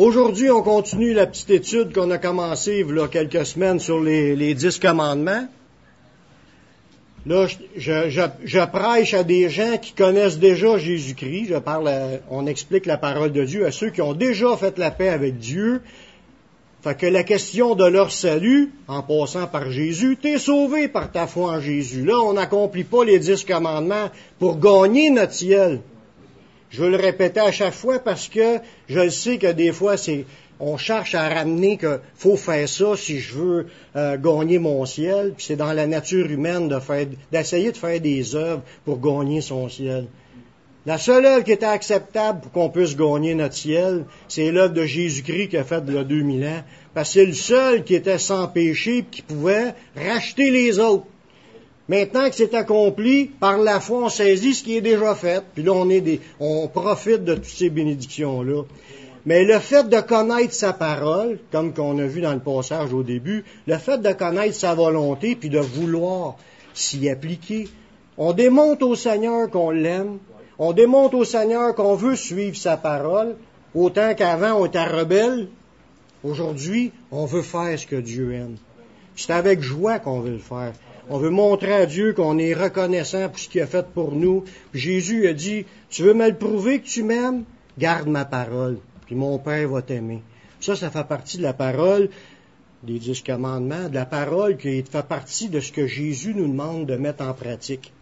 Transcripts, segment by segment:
Aujourd'hui, on continue la petite étude qu'on a commencée il y a quelques semaines sur les 10 commandements. Là, je prêche à des gens qui connaissent déjà Jésus-Christ. On explique la parole de Dieu à ceux qui ont déjà fait la paix avec Dieu. Fait que la question de leur salut, en passant par Jésus, t'es sauvé par ta foi en Jésus. Là, on n'accomplit pas les 10 commandements pour gagner notre ciel. Je veux le répéter à chaque fois parce que je sais que des fois, on cherche à ramener que faut faire ça si je veux gagner mon ciel. Puis c'est dans la nature humaine d'essayer de faire des œuvres pour gagner son ciel. La seule œuvre qui était acceptable pour qu'on puisse gagner notre ciel, c'est l'œuvre de Jésus-Christ qu'il a faite il y a 2000 ans. Parce que c'est le seul qui était sans péché et qui pouvait racheter les autres. Maintenant que c'est accompli, par la foi, on saisit ce qui est déjà fait. Puis là, on profite de toutes ces bénédictions-là. Mais le fait de connaître sa parole, comme qu'on a vu dans le passage au début, le fait de connaître sa volonté puis de vouloir s'y appliquer, on démontre au Seigneur qu'on l'aime. On démontre au Seigneur qu'on veut suivre sa parole, autant qu'avant on était rebelle. Aujourd'hui, on veut faire ce que Dieu aime. C'est avec joie qu'on veut le faire. On veut montrer à Dieu qu'on est reconnaissant pour ce qu'il a fait pour nous. Puis Jésus a dit, tu veux me le prouver que tu m'aimes? Garde ma parole, puis mon Père va t'aimer. Ça fait partie de la parole des 10 commandements, de la parole qui fait partie de ce que Jésus nous demande de mettre en pratique.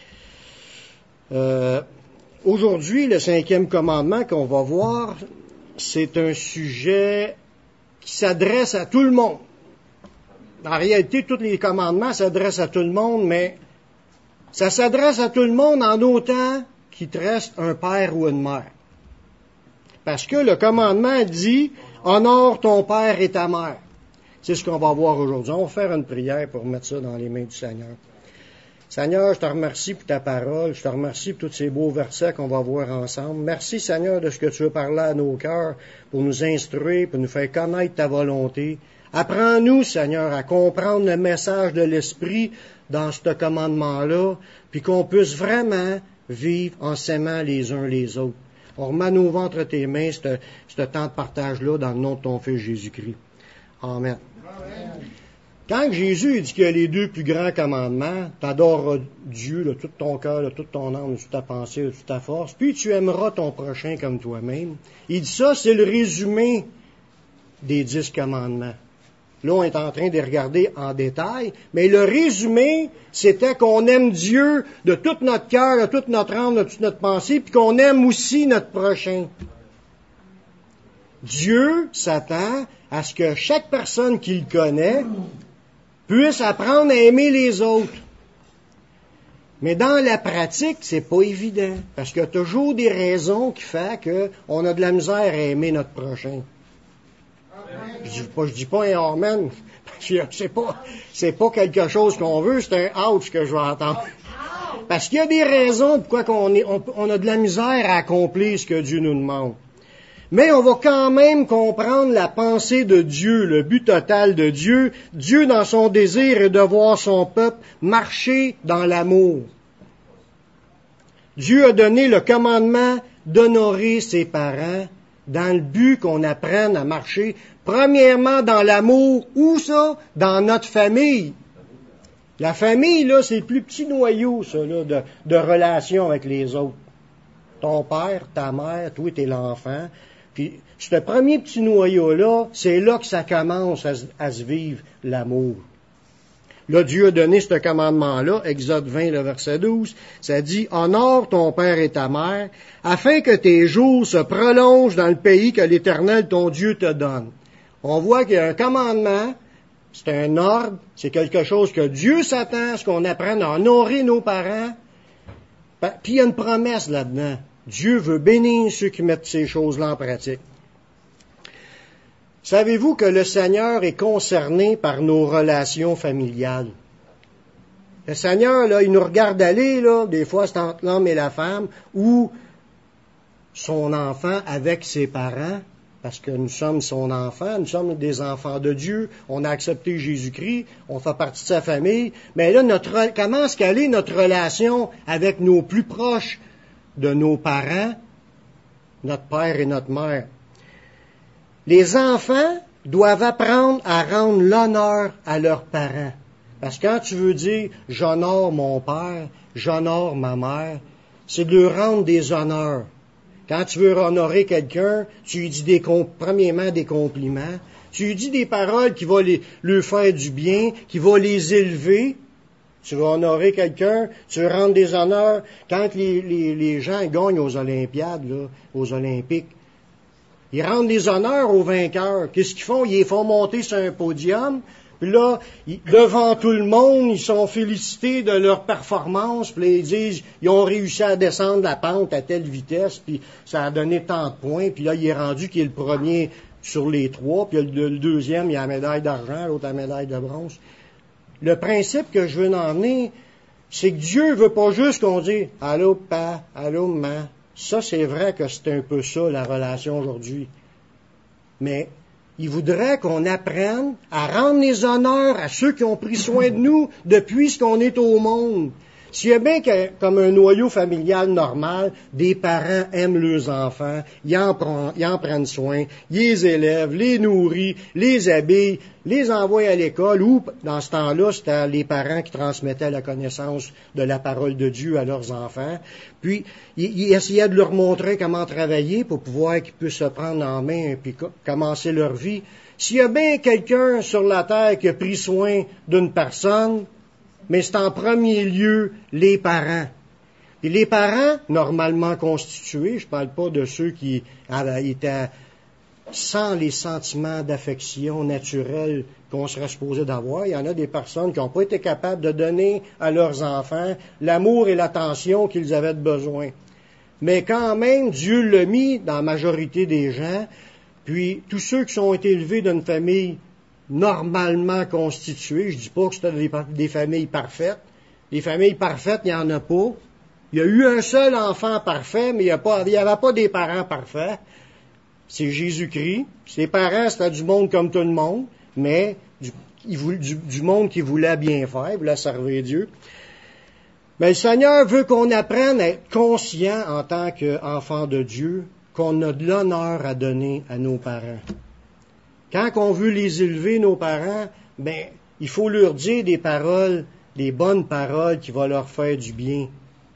Aujourd'hui, le 5e commandement qu'on va voir, c'est un sujet qui s'adresse à tout le monde. En réalité, tous les commandements s'adressent à tout le monde, mais ça s'adresse à tout le monde en autant qu'il te reste un père ou une mère. Parce que le commandement dit « Honore ton père et ta mère ». C'est ce qu'on va voir aujourd'hui. On va faire une prière pour mettre ça dans les mains du Seigneur. Seigneur, je te remercie pour ta parole, je te remercie pour tous ces beaux versets qu'on va voir ensemble. Merci, Seigneur, de ce que tu veux parler à nos cœurs pour nous instruire, pour nous faire connaître ta volonté. Apprends-nous, Seigneur, à comprendre le message de l'Esprit dans ce commandement-là, puis qu'on puisse vraiment vivre en s'aimant les uns les autres. On remet nos vies entre tes mains, ce temps de partage-là, dans le nom de ton Fils Jésus-Christ. Amen. Amen. Quand Jésus dit qu'il y a les 2 plus grands commandements, tu adoreras Dieu de tout ton cœur, de toute ton âme, de toute ta pensée, de toute ta force, puis tu aimeras ton prochain comme toi-même. Il dit ça, c'est le résumé des 10 commandements. Là, on est en train de les regarder en détail, mais le résumé, c'était qu'on aime Dieu de tout notre cœur, de toute notre âme, de toute notre pensée, puis qu'on aime aussi notre prochain. Dieu s'attend à ce que chaque personne qu'il connaît puisse apprendre à aimer les autres. Mais dans la pratique, c'est pas évident, parce qu'il y a toujours des raisons qui font qu'on a de la misère à aimer notre prochain. Je dis pas un amen, c'est pas quelque chose qu'on veut, c'est un ouch que je vais entendre. Parce qu'il y a des raisons pourquoi on a de la misère à accomplir ce que Dieu nous demande. Mais on va quand même comprendre la pensée de Dieu, le but total de Dieu. Dieu, dans son désir, est de voir son peuple marcher dans l'amour. Dieu a donné le commandement d'honorer ses parents dans le but qu'on apprenne à marcher, premièrement dans l'amour. Où ça? Dans notre famille. La famille, là, c'est le plus petit noyau, ça, là, de relation avec les autres. Ton père, ta mère, toi, t'es l'enfant. Puis, ce premier petit noyau-là, c'est là que ça commence à se vivre l'amour. Là, Dieu a donné ce commandement-là, Exode 20, le verset 12, ça dit « Honore ton père et ta mère, afin que tes jours se prolongent dans le pays que l'Éternel, ton Dieu, te donne. » On voit qu'il y a un commandement, c'est un ordre, c'est quelque chose que Dieu s'attend à ce qu'on apprenne à honorer nos parents. Puis il y a une promesse là-dedans. Dieu veut bénir ceux qui mettent ces choses-là en pratique. Savez-vous que le Seigneur est concerné par nos relations familiales? Le Seigneur, là, il nous regarde aller, là, des fois c'est entre l'homme et la femme, ou son enfant avec ses parents, parce que nous sommes son enfant, nous sommes des enfants de Dieu, on a accepté Jésus-Christ, on fait partie de sa famille, mais là, comment est-ce qu'elle est notre relation avec nos plus proches de nos parents, notre père et notre mère? Les enfants doivent apprendre à rendre l'honneur à leurs parents. Parce que quand tu veux dire « j'honore mon père »,« j'honore ma mère », c'est de leur rendre des honneurs. Quand tu veux honorer quelqu'un, tu lui dis premièrement des compliments, tu lui dis des paroles qui vont lui faire du bien, qui vont les élever. Tu veux honorer quelqu'un, tu veux rendre des honneurs. Quand les gens gagnent aux Olympiades, là, aux Olympiques, ils rendent des honneurs aux vainqueurs. Qu'est-ce qu'ils font? Ils les font monter sur un podium. Puis là, devant tout le monde, ils sont félicités de leur performance. Puis là, ils disent, ils ont réussi à descendre la pente à telle vitesse, puis ça a donné tant de points. Puis là, il est rendu qu'il est le premier sur les 3, puis le deuxième, il a la médaille d'argent, l'autre la médaille de bronze. Le principe que je veux en emmener, c'est que Dieu veut pas juste qu'on dise « Allô, pa, allô, maman ». Ça, c'est vrai que c'est un peu ça, la relation aujourd'hui. Mais il voudrait qu'on apprenne à rendre les honneurs à ceux qui ont pris soin de nous depuis qu'on est au monde. S'il y a bien que, comme un noyau familial normal, des parents aiment leurs enfants, ils en prennent soin, ils les élèvent, les nourrissent, les habillent, les envoient à l'école, ou, dans ce temps-là, c'était les parents qui transmettaient la connaissance de la parole de Dieu à leurs enfants. Puis, ils essayaient de leur montrer comment travailler pour pouvoir qu'ils puissent se prendre en main et puis commencer leur vie. S'il y a bien quelqu'un sur la terre qui a pris soin d'une personne, mais c'est en premier lieu les parents. Et les parents, normalement constitués, je ne parle pas de ceux qui étaient sans les sentiments d'affection naturels qu'on serait supposé d'avoir. Il y en a des personnes qui n'ont pas été capables de donner à leurs enfants l'amour et l'attention qu'ils avaient besoin. Mais quand même, Dieu l'a mis dans la majorité des gens. Puis, tous ceux qui ont été élevés d'une famille normalement constituées. Je dis pas que c'était des familles parfaites. Les familles parfaites, il n'y en a pas. Il y a eu un seul enfant parfait, mais il n'y avait pas des parents parfaits. C'est Jésus-Christ. Ses parents, c'était du monde comme tout le monde, mais du monde qui voulait bien faire, voulait servir Dieu. Mais le Seigneur veut qu'on apprenne à être conscient en tant qu'enfant de Dieu, qu'on a de l'honneur à donner à nos parents. Quand on veut les élever, nos parents, il faut leur dire des paroles, des bonnes paroles qui vont leur faire du bien.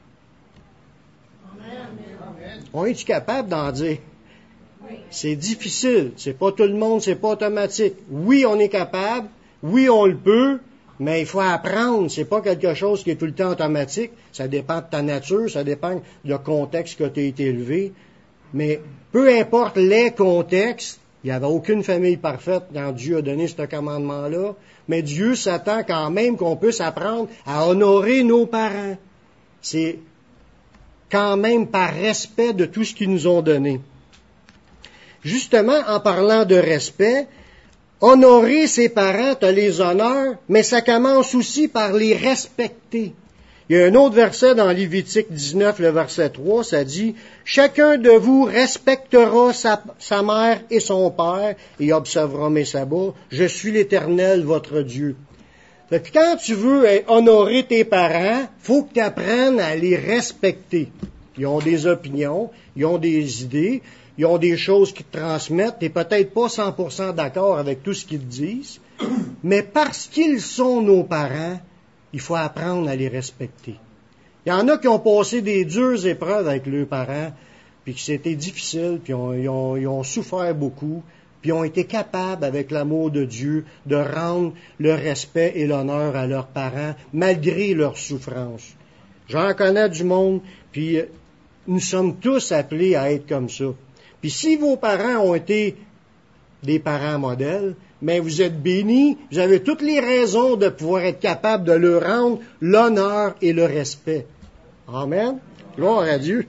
Amen. On est-tu capable d'en dire? Oui. C'est difficile. C'est pas tout le monde, c'est pas automatique. Oui, on est capable. Oui, on le peut. Mais il faut apprendre. C'est pas quelque chose qui est tout le temps automatique. Ça dépend de ta nature, ça dépend du contexte que tu as été élevé. Mais peu importe les contextes, il n'y avait aucune famille parfaite quand Dieu a donné ce commandement-là, mais Dieu s'attend quand même qu'on puisse apprendre à honorer nos parents. C'est quand même par respect de tout ce qu'ils nous ont donné. Justement, en parlant de respect, honorer ses parents, tu les honneurs, mais ça commence aussi par les respecter. Il y a un autre verset dans Lévitique 19, le verset 3, ça dit « Chacun de vous respectera sa mère et son père et observera mes sabbats. Je suis l'Éternel, votre Dieu. » Fait que quand tu veux honorer tes parents, faut que tu apprennes à les respecter. Ils ont des opinions, ils ont des idées, ils ont des choses qu'ils te transmettent. Tu n'es peut-être pas 100% d'accord avec tout ce qu'ils te disent, mais parce qu'ils sont nos parents, il faut apprendre à les respecter. Il y en a qui ont passé des dures épreuves avec leurs parents, puis que c'était difficile, puis ils ont souffert beaucoup, puis ont été capables, avec l'amour de Dieu, de rendre le respect et l'honneur à leurs parents, malgré leur souffrance. J'en connais du monde, puis nous sommes tous appelés à être comme ça. Puis si vos parents ont été des parents modèles, mais vous êtes bénis, vous avez toutes les raisons de pouvoir être capable de leur rendre l'honneur et le respect. Amen. Gloire à Dieu.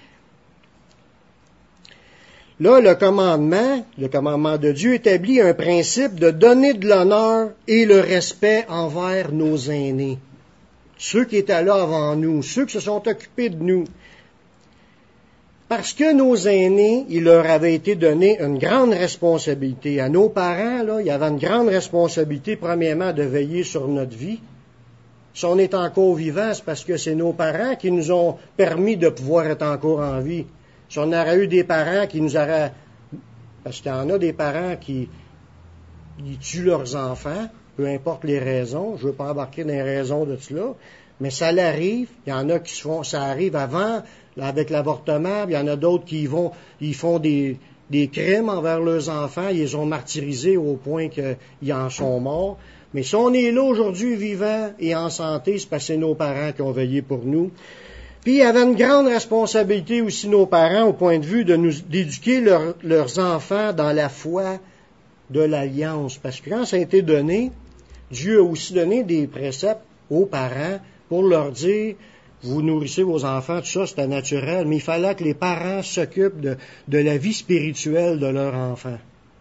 Là, le commandement de Dieu établit un principe de donner de l'honneur et le respect envers nos aînés. Ceux qui étaient là avant nous, ceux qui se sont occupés de nous. Parce que nos aînés, il leur avait été donné une grande responsabilité. À nos parents, là, il y avait une grande responsabilité, premièrement, de veiller sur notre vie. Si on est encore vivant, c'est parce que c'est nos parents qui nous ont permis de pouvoir être encore en vie. Si on aurait eu des parents qui nous auraient parce qu'il y en a des parents qui ils tuent leurs enfants, peu importe les raisons. Je ne veux pas embarquer dans les raisons de cela, mais ça l'arrive. Il y en a qui ça arrive avant, avec l'avortement. Il y en a d'autres qui ils font des crimes envers leurs enfants. Ils les ont martyrisés au point qu'ils en sont morts. Mais si on est là aujourd'hui vivant et en santé, c'est parce que c'est nos parents qui ont veillé pour nous. Puis, il y avait une grande responsabilité aussi, nos parents, au point de vue d'éduquer leurs enfants dans la foi de l'Alliance. Parce que quand ça a été donné, Dieu a aussi donné des préceptes aux parents pour leur dire, vous nourrissez vos enfants, tout ça, c'était naturel, mais il fallait que les parents s'occupent de la vie spirituelle de leurs enfants.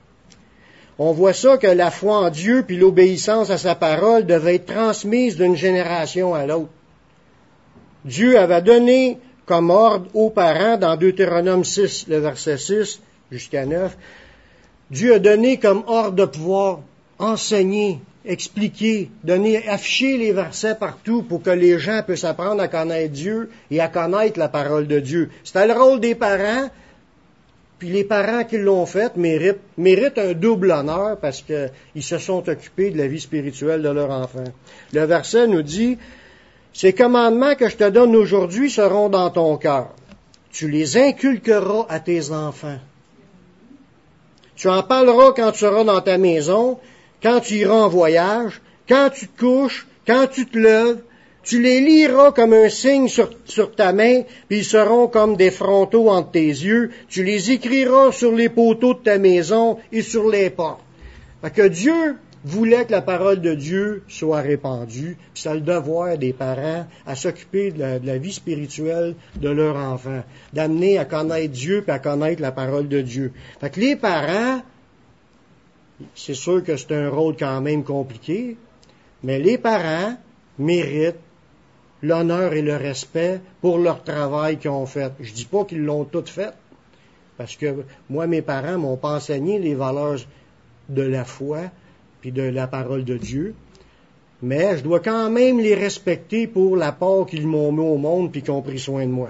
On voit ça que la foi en Dieu puis l'obéissance à sa parole devaient être transmises d'une génération à l'autre. Dieu avait donné comme ordre aux parents, dans Deutéronome 6, le verset 6 jusqu'à 9, Dieu a donné comme ordre de pouvoir enseigner, expliquer, afficher les versets partout pour que les gens puissent apprendre à connaître Dieu et à connaître la parole de Dieu. C'était le rôle des parents, puis les parents qui l'ont fait méritent un double honneur parce qu'ils se sont occupés de la vie spirituelle de leur enfant. Le verset nous dit, « Ces commandements que je te donne aujourd'hui seront dans ton cœur. Tu les inculqueras à tes enfants. Tu en parleras quand tu seras dans ta maison, quand tu iras en voyage, quand tu te couches, quand tu te lèves. Tu les liras comme un signe sur ta main, puis ils seront comme des frontaux entre tes yeux. Tu les écriras sur les poteaux de ta maison et sur les portes. » Fait que Dieu voulait que la parole de Dieu soit répandue, puis c'est le devoir des parents à s'occuper de la vie spirituelle de leur enfant, d'amener à connaître Dieu puis à connaître la parole de Dieu. Fait que les parents, c'est sûr que c'est un rôle quand même compliqué, mais les parents méritent l'honneur et le respect pour leur travail qu'ils ont fait. Je dis pas qu'ils l'ont tout fait, parce que moi, mes parents m'ont pas enseigné les valeurs de la foi puis de la parole de Dieu, mais je dois quand même les respecter pour la part qu'ils m'ont mis au monde puis qu'ils ont pris soin de moi.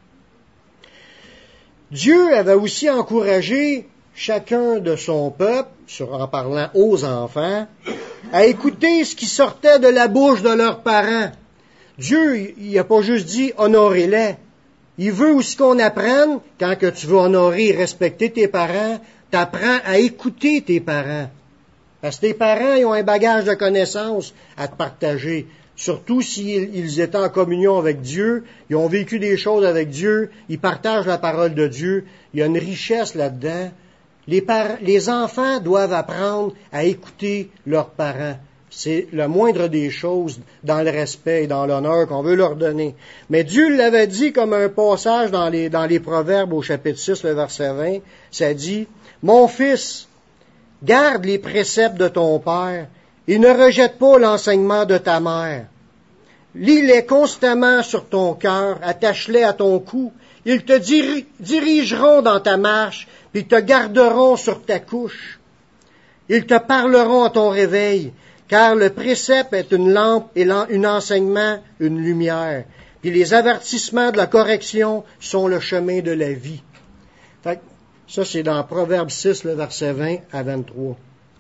Dieu avait aussi encouragé chacun de son peuple, en parlant aux enfants, à écouter ce qui sortait de la bouche de leurs parents. Dieu, il n'a pas juste dit « honorez-les ». Il veut aussi qu'on apprenne, quand que tu veux honorer et respecter tes parents, t'apprends à écouter tes parents. Parce que tes parents, ils ont un bagage de connaissances à te partager. Surtout s'ils étaient en communion avec Dieu, ils ont vécu des choses avec Dieu, ils partagent la parole de Dieu. Il y a une richesse là-dedans. Les enfants doivent apprendre à écouter leurs parents. C'est le moindre des choses dans le respect et dans l'honneur qu'on veut leur donner. Mais Dieu l'avait dit comme un passage dans les Proverbes au chapitre 6, le verset 20. Ça dit, « Mon fils, garde les préceptes de ton père et ne rejette pas l'enseignement de ta mère. Lis-les constamment sur ton cœur, attache-les à ton cou. Ils te dirigeront dans ta marche, puis te garderont sur ta couche. Ils te parleront à ton réveil, car le précepte est une lampe et un enseignement, une lumière. Puis les avertissements de la correction sont le chemin de la vie. » Fait que ça, c'est dans Proverbe 6, le verset 20 à 23.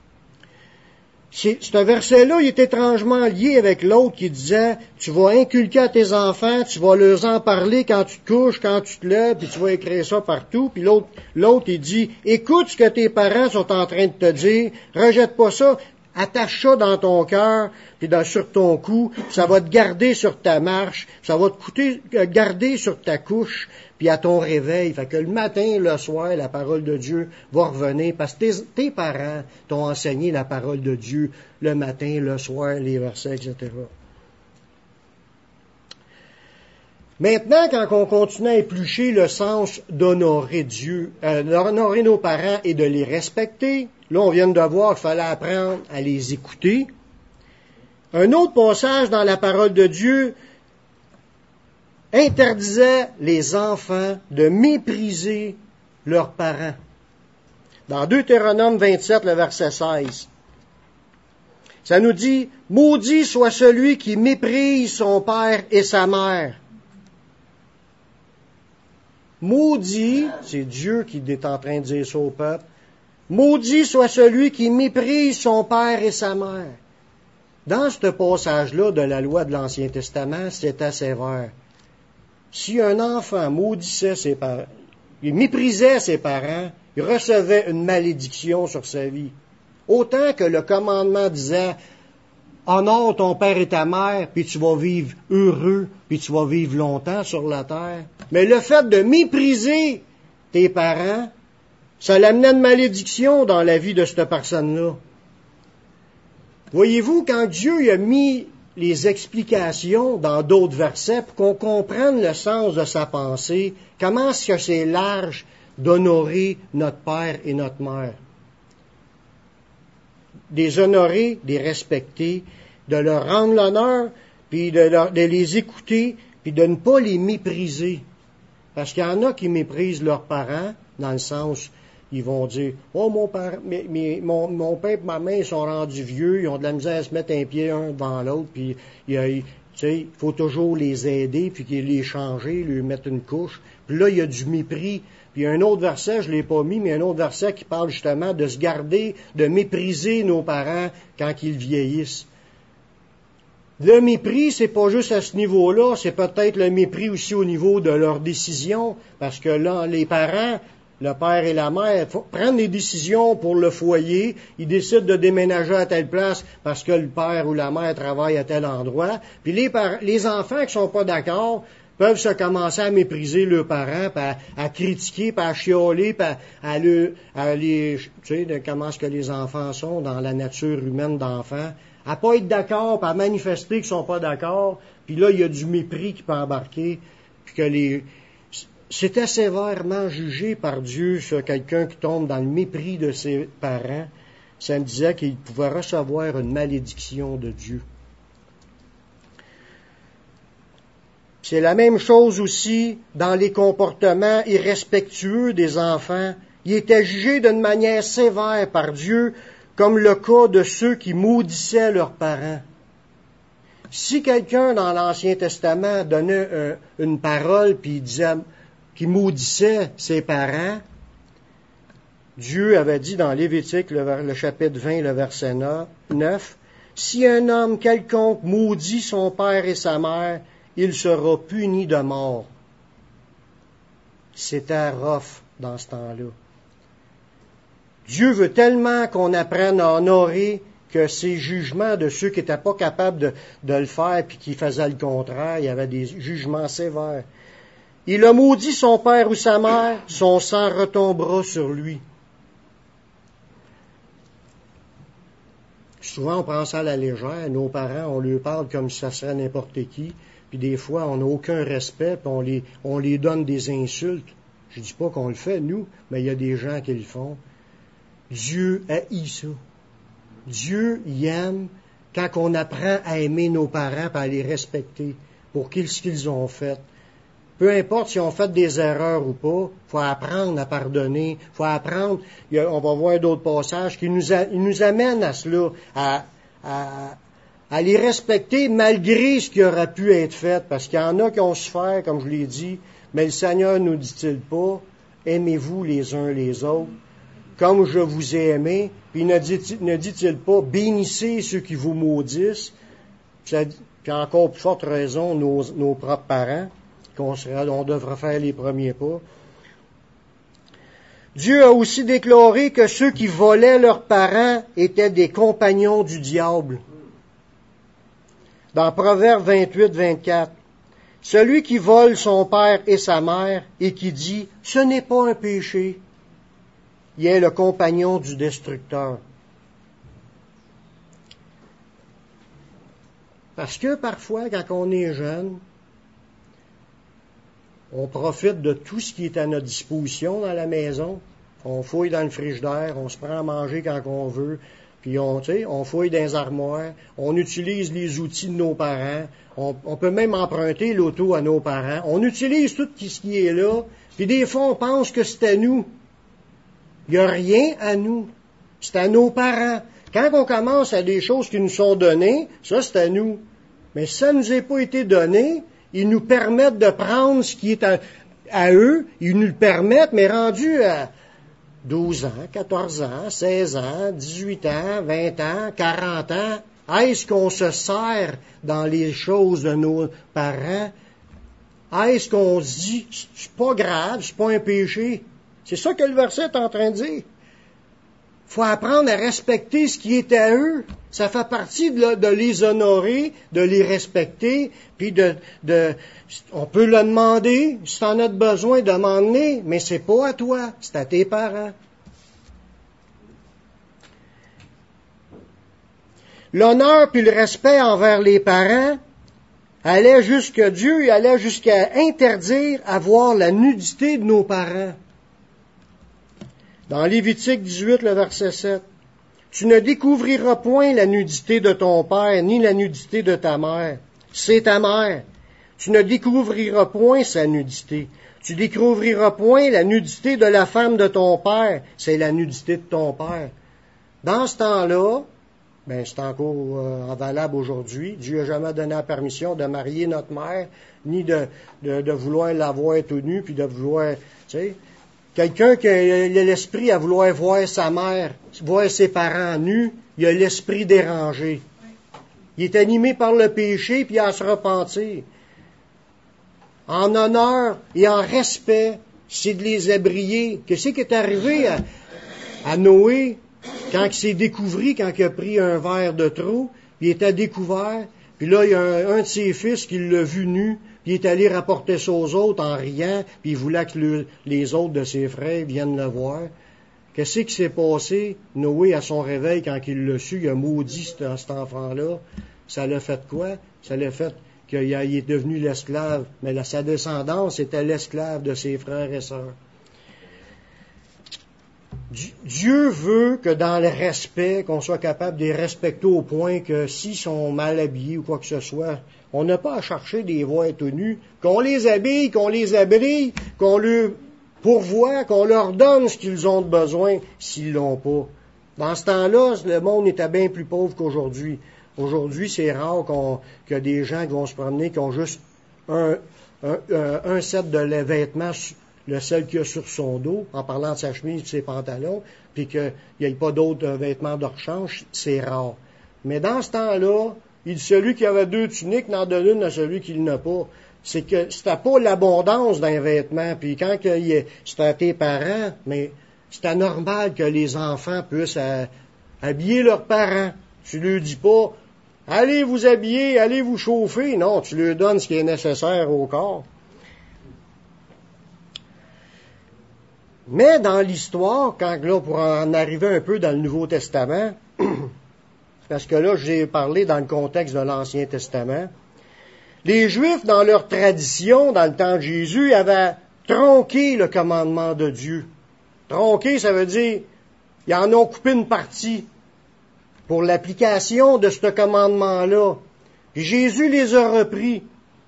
Ce verset-là, il est étrangement lié avec l'autre qui disait, tu vas inculquer à tes enfants, tu vas leur en parler quand tu te couches, quand tu te lèves, puis tu vas écrire ça partout. Puis l'autre, il dit, écoute ce que tes parents sont en train de te dire, rejette pas ça, attache ça dans ton cœur, puis sur ton cou, ça va te garder sur ta marche, ça va te garder sur ta couche, puis à ton réveil. Fait que le matin, le soir, la parole de Dieu va revenir, parce que tes parents t'ont enseigné la parole de Dieu le matin, le soir, les versets, etc. Maintenant, quand on continue à éplucher le sens d'honorer Dieu, d'honorer nos parents et de les respecter, là, on vient de voir qu'il fallait apprendre à les écouter. Un autre passage dans la parole de Dieu interdisait les enfants de mépriser leurs parents. Dans Deutéronome 27, le verset 16, ça nous dit, « Maudit soit celui qui méprise son père et sa mère. » Maudit, c'est Dieu qui est en train de dire ça au peuple, Maudit soit celui qui méprise son père et sa mère. Dans ce passage-là de la loi de l'Ancien Testament, c'était sévère. Si un enfant maudissait ses parents, il méprisait ses parents, il recevait une malédiction sur sa vie. Autant que le commandement disait « Honore ton père et ta mère, puis tu vas vivre heureux, puis tu vas vivre longtemps sur la terre. » Mais le fait de mépriser tes parents, ça l'amenait une malédiction dans la vie de cette personne-là. Voyez-vous, quand Dieu a mis les explications dans d'autres versets pour qu'on comprenne le sens de sa pensée, comment est-ce que c'est large d'honorer notre père et notre mère? Des honorer, des respecter, de leur rendre l'honneur, puis de les écouter, puis de ne pas les mépriser. Parce qu'il y en a qui méprisent leurs parents, dans le sens, ils vont dire « Oh, mon père et ma mère sont rendus vieux, ils ont de la misère à se mettre un pied un devant l'autre, puis il faut toujours les aider, puis les changer, lui mettre une couche. » Puis là, il y a du mépris. Puis il y a un autre verset, je ne l'ai pas mis, mais un autre verset qui parle justement de se garder, de mépriser nos parents quand ils vieillissent. Le mépris, c'est pas juste à ce niveau-là, c'est peut-être le mépris aussi au niveau de leurs décisions, parce que là, les parents, le père et la mère, prennent des décisions pour le foyer, ils décident de déménager à telle place parce que le père ou la mère travaille à tel endroit, puis les enfants qui sont pas d'accord peuvent se commencer à mépriser leurs parents, puis à critiquer, puis à chialer, puis tu sais, comment est-ce que les enfants sont dans la nature humaine d'enfants, à pas être d'accord, puis à manifester qu'ils sont pas d'accord, puis là, il y a du mépris qui peut embarquer, puis que c'était sévèrement jugé par Dieu sur quelqu'un qui tombe dans le mépris de ses parents. Ça me disait qu'il pouvait recevoir une malédiction de Dieu. C'est la même chose aussi dans les comportements irrespectueux des enfants. Ils étaient jugés d'une manière sévère par Dieu, comme le cas de ceux qui maudissaient leurs parents. Si quelqu'un dans l'Ancien Testament donnait une parole puis il disait qu'il maudissait ses parents, Dieu avait dit dans Lévitique, le chapitre 20, le verset 9, « Si un homme quelconque maudit son père et sa mère, il sera puni de mort. » C'était rough dans ce temps-là. Dieu veut tellement qu'on apprenne à honorer que ces jugements de ceux qui n'étaient pas capables de le faire puis qui faisaient le contraire, il y avait des jugements sévères. Il a maudit son père ou sa mère, son sang retombera sur lui. Souvent, on prend ça à la légère. Nos parents, on leur parle comme si ça serait n'importe qui. Puis des fois, on n'a aucun respect, puis on les donne des insultes. Je ne dis pas qu'on le fait, nous, mais il y a des gens qui le font. Dieu haït ça. Dieu y aime quand on apprend à aimer nos parents et à les respecter pour ce qu'ils ont fait. Peu importe si on fait des erreurs ou pas, il faut apprendre à pardonner, il faut apprendre, on va voir d'autres passages qui nous amènent à cela, à les respecter malgré ce qui aurait pu être fait, parce qu'il y en a qui ont souffert, comme je l'ai dit, mais le Seigneur nous dit-il pas, aimez-vous les uns les autres, comme je vous ai aimé, puis ne dit-il pas, bénissez ceux qui vous maudissent, puis encore plus forte raison, nos propres parents, on devrait faire les premiers pas. Dieu a aussi déclaré que ceux qui volaient leurs parents étaient des compagnons du diable. Dans Proverbe 28-24, celui qui vole son père et sa mère et qui dit « ce n'est pas un péché », il est le compagnon du destructeur. Parce que parfois, quand on est jeune, on profite de tout ce qui est à notre disposition dans la maison. On fouille dans le frigidaire, on se prend à manger quand on veut, puis on fouille dans les armoires, on utilise les outils de nos parents, on peut même emprunter l'auto à nos parents. On utilise tout ce qui est là, puis des fois on pense que c'est à nous. Il n'y a rien à nous. C'est à nos parents. Quand on commence à des choses qui nous sont données, ça c'est à nous. Mais si ça ne nous est pas été donné, ils nous permettent de prendre ce qui est à eux, ils nous le permettent, mais rendu 12 ans, 14 ans, 16 ans, 18 ans, 20 ans, 40 ans. Est-ce qu'on se sert dans les choses de nos parents? Est-ce qu'on se dit, c'est pas grave, c'est pas un péché? C'est ça que le verset est en train de dire. Faut apprendre à respecter ce qui est à eux. Ça fait partie de les honorer, de les respecter, puis on peut le demander, si t'en as besoin, demande-les, mais c'est pas à toi, c'est à tes parents. L'honneur puis le respect envers les parents allait jusqu'à Dieu, il allait jusqu'à interdire à voir la nudité de nos parents. Dans Lévitique 18, le verset 7, « Tu ne découvriras point la nudité de ton père, ni la nudité de ta mère. C'est ta mère. Tu ne découvriras point sa nudité. Tu découvriras point la nudité de la femme de ton père. C'est la nudité de ton père. » Dans ce temps-là, ben c'est encore valable aujourd'hui. Dieu n'a jamais donné la permission de marier notre mère, ni de vouloir la voir tout nue, puis de vouloir, tu sais. Quelqu'un qui a l'esprit à vouloir voir sa mère, voir ses parents nus, il a l'esprit dérangé. Il est animé par le péché, puis à se repentir. En honneur et en respect, c'est de les abrier. Qu'est-ce qui est arrivé à Noé quand il s'est découvert, quand il a pris un verre de trop, puis il était découvert, puis là, il y a un de ses fils qui l'a vu nu, puis il est allé rapporter ça aux autres en riant, puis il voulait que les autres de ses frères viennent le voir. Qu'est-ce qui s'est passé? Noé, à son réveil, quand il l'a su, il a maudit cet enfant-là. Ça l'a fait quoi? Ça l'a fait qu'il est devenu l'esclave. Mais sa descendance était l'esclave de ses frères et sœurs. Dieu veut que dans le respect, qu'on soit capable de les respecter au point que s'ils sont mal habillés ou quoi que ce soit, on n'a pas à chercher des voix tout nus, qu'on les habille, qu'on les abrille, qu'on leur pourvoie, qu'on leur donne ce qu'ils ont de besoin s'ils l'ont pas. Dans ce temps-là, le monde était bien plus pauvre qu'aujourd'hui. Aujourd'hui, c'est rare qu'il y a des gens qui vont se promener, qui ont juste un set de vêtements, le seul qu'il y a sur son dos, en parlant de sa chemise et de ses pantalons, puis qu'il n'y ait pas d'autres vêtements de rechange, c'est rare. Mais dans ce temps-là, celui qui avait 2 tuniques n'en donne une à celui qui n'a pas. C'est que c'était pas l'abondance d'un vêtement. Puis quand c'était à tes parents, mais c'était normal que les enfants puissent habiller leurs parents. Tu leur dis pas, allez vous habiller, allez vous chauffer. Non, tu leur donnes ce qui est nécessaire au corps. Mais dans l'histoire, pour en arriver un peu dans le Nouveau Testament, parce que là, j'ai parlé dans le contexte de l'Ancien Testament, les Juifs, dans leur tradition, dans le temps de Jésus, avaient tronqué le commandement de Dieu. Tronqué, ça veut dire, ils en ont coupé une partie pour l'application de ce commandement-là. Puis Jésus les a repris.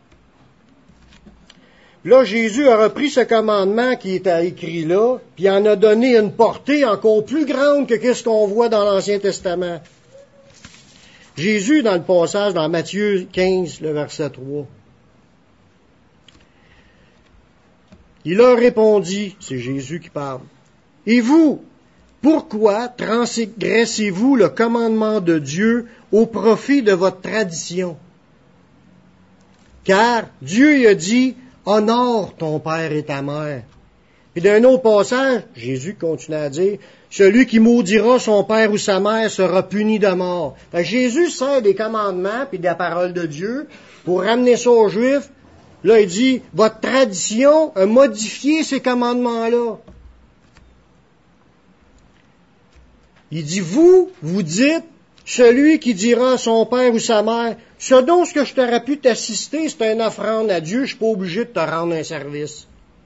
Là, Jésus a repris ce commandement qui était écrit là, puis il en a donné une portée encore plus grande que ce qu'on voit dans l'Ancien Testament. Jésus, dans le passage, dans Matthieu 15, le verset 3, il leur répondit, c'est Jésus qui parle, « Et vous, pourquoi transgressez-vous le commandement de Dieu au profit de votre tradition? Car Dieu a dit, « Honore ton père et ta mère. » Puis d'un autre passage, Jésus continue à dire, « Celui qui maudira son père ou sa mère sera puni de mort. » Fait que Jésus sert des commandements puis de la parole de Dieu pour ramener ça aux Juifs. Là, il dit, « Votre tradition a modifié ces commandements-là. » Il dit, vous dites, celui qui dira à son père ou sa mère, « Ce dont ce que je t'aurais pu t'assister, c'est une offrande à Dieu, je suis pas obligé de te rendre un service. »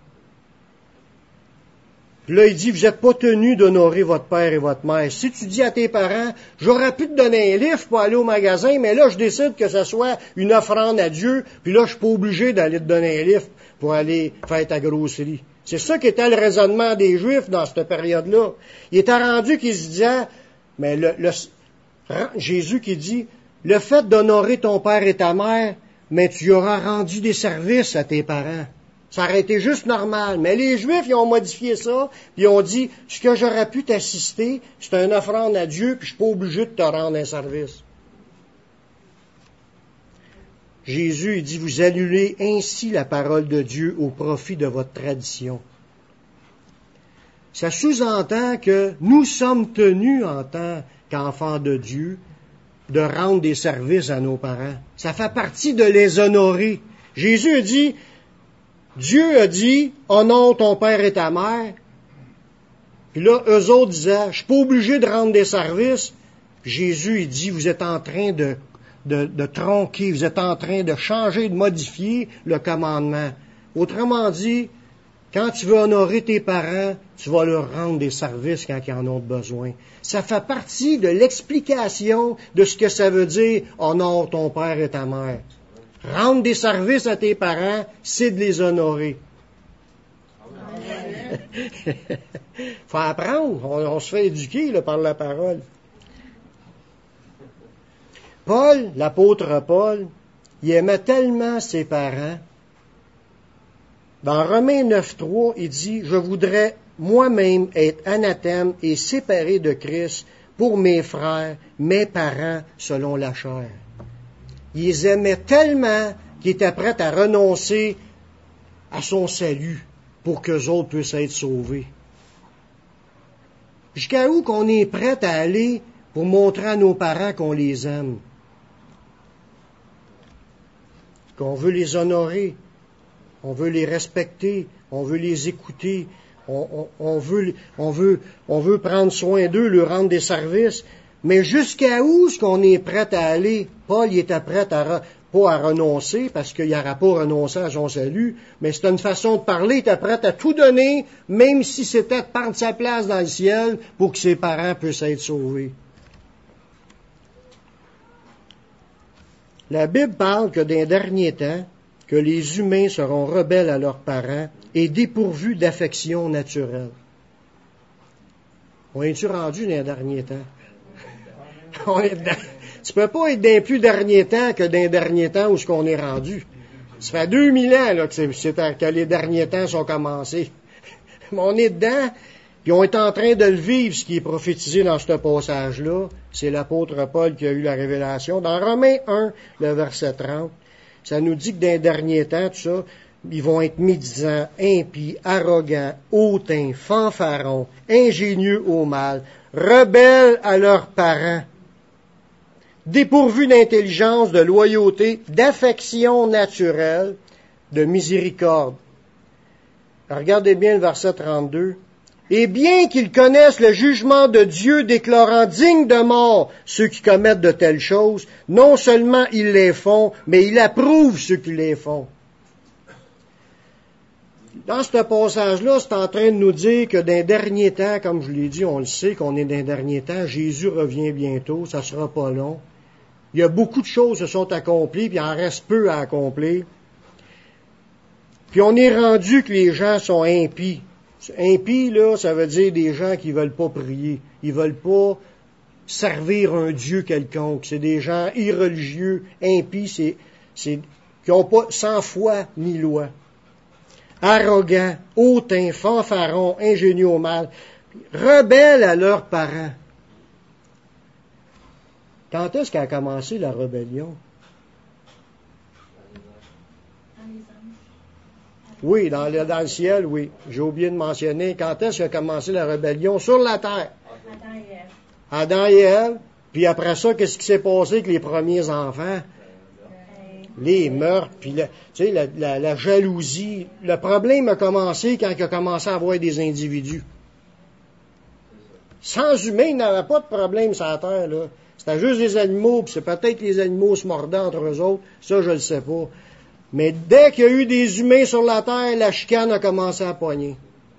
Puis là, il dit, vous n'êtes pas tenu d'honorer votre père et votre mère. Si tu dis à tes parents, j'aurais pu te donner un livre pour aller au magasin, mais là, je décide que ce soit une offrande à Dieu, puis là, je suis pas obligé d'aller te donner un livre pour aller faire ta grosserie. C'est ça qui était le raisonnement des Juifs dans cette période-là. Il était rendu qu'ils se disaient, mais Jésus qui dit, le fait d'honorer ton père et ta mère, mais tu auras rendu des services à tes parents. Ça aurait été juste normal. Mais les Juifs, ils ont modifié ça, puis ils ont dit, ce que j'aurais pu t'assister, c'est une offrande à Dieu, puis je suis pas obligé de te rendre un service. Jésus, il dit, vous annulez ainsi la parole de Dieu au profit de votre tradition. Ça sous-entend que nous sommes tenus en tant qu'enfants de Dieu de rendre des services à nos parents. Ça fait partie de les honorer. Jésus a dit, Dieu a dit, honore ton père et ta mère. Puis là, eux autres disaient, je suis pas obligé de rendre des services. Jésus, il dit, vous êtes en train de tronquer, vous êtes en train de changer, de modifier le commandement. Autrement dit, quand tu veux honorer tes parents, tu vas leur rendre des services quand ils en ont besoin. Ça fait partie de l'explication de ce que ça veut dire honore ton père et ta mère. Rendre des services à tes parents, c'est de les honorer. Faut apprendre, on se fait éduquer là, par la parole. Paul, l'apôtre Paul, il aimait tellement ses parents. Dans Romains 9.3, il dit, je voudrais moi-même être anathème et séparé de Christ pour mes frères, mes parents, selon la chair. Il les aimait tellement qu'il était prêt à renoncer à son salut pour qu'eux autres puissent être sauvés. Jusqu'à où qu'on est prêt à aller pour montrer à nos parents qu'on les aime, qu'on veut les honorer, on veut les respecter, on veut les écouter, on veut prendre soin d'eux, leur rendre des services. Mais jusqu'à où est-ce qu'on est prêt à aller? Paul, il était prêt pas à renoncer, parce qu'il n'aura pas renoncé à son salut, mais c'est une façon de parler, il était prêt à tout donner, même si c'était de prendre sa place dans le ciel pour que ses parents puissent être sauvés. La Bible parle que dans les derniers temps, que les humains seront rebelles à leurs parents et dépourvus d'affection naturelle. On est-tu rendu dans les derniers temps? Tu peux pas être dans les plus derniers temps que dans les derniers temps où ce qu'on est rendu. Ça fait 2000 ans là, que les derniers temps sont commencés. Mais on est dedans, puis on est en train de le vivre, ce qui est prophétisé dans ce passage-là. C'est l'apôtre Paul qui a eu la révélation. Dans Romains 1, le verset 30, ça nous dit que dans les derniers temps, tout ça, ils vont être médisants, impies, arrogants, hautains, fanfarons, ingénieux au mal, rebelles à leurs parents, dépourvus d'intelligence, de loyauté, d'affection naturelle, de miséricorde. Alors, regardez bien le verset 32. Et bien qu'ils connaissent le jugement de Dieu déclarant dignes de mort ceux qui commettent de telles choses, non seulement ils les font, mais ils approuvent ceux qui les font. Dans ce passage-là, c'est en train de nous dire que dans les derniers temps, comme je l'ai dit, on le sait qu'on est dans les derniers temps, Jésus revient bientôt, ça sera pas long. Il y a beaucoup de choses qui se sont accomplies, puis il en reste peu à accomplir. Puis on est rendu que les gens sont impies. Impie, là, ça veut dire des gens qui veulent pas prier. Ils veulent pas servir un Dieu quelconque. C'est des gens irreligieux. Impies, c'est qui ont pas sans foi ni loi. Arrogants, hautains, fanfarons, ingénieux au mal, rebelles à leurs parents. Quand est-ce qu'a commencé la rébellion? Oui, dans le ciel, oui. J'ai oublié de mentionner. Quand est-ce qu'a commencé la rébellion sur la terre? Adam et Ève. Puis après ça, qu'est-ce qui s'est passé avec les premiers enfants? Les meurtres, puis la jalousie. Le problème a commencé quand il a commencé à avoir des individus. Sans humains, il n'y avait pas de problème sur la terre, là. C'était juste des animaux, puis c'est peut-être que les animaux se mordaient entre eux autres. Ça, je le sais pas. Mais dès qu'il y a eu des humains sur la terre, la chicane a commencé à pogner.